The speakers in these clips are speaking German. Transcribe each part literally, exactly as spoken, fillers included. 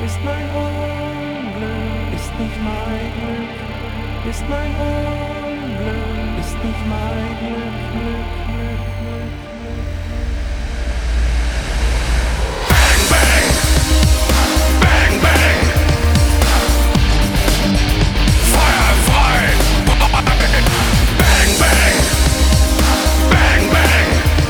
ist mein Unglück, ist nicht mein Glück, ist mein Unglück, ist nicht mein Glück, Glück, Glück, Glück, Glück. Bang, bang, bang, bang, Feuer frei. Bang, bang, bang, bang,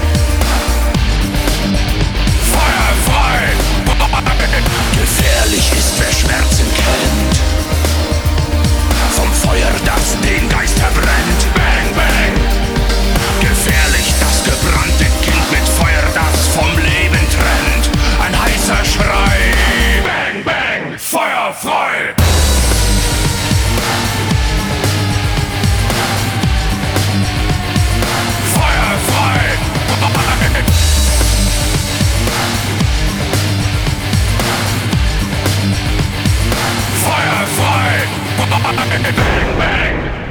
Feuer frei. Gefährlich ist, wer Schmerzen kennt, vom Feuer, das den Geist verbrennt. Bang, bang, gefährlich das gebrannte Kind mit Feuer, das vom Leben trennt. Ein heißer Schrei. Bang, bang, Feuer frei. Feuer frei. Feuer frei! Bang, bang!